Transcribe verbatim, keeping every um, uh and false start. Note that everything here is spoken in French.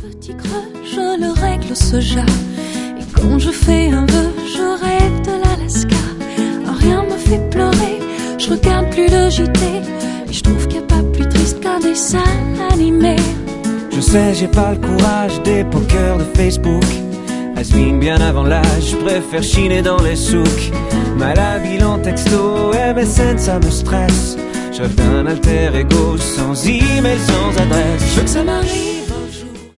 petit creux, je le règle au soja. Et quand je fais un vœu, je rêve de l'Alaska. Rien me fait pleurer, je regarde plus le J T. Et je trouve qu'il n'y a pas plus triste qu'un dessin animé. Je sais, j'ai pas le courage des pokers de Facebook. Has-been bien avant l'âge, je préfère chiner dans les souks. Malhabile en texto, M S N ça me stresse. Je rêve d'un alter ego sans email, sans adresse. Je veux que ça m'arrive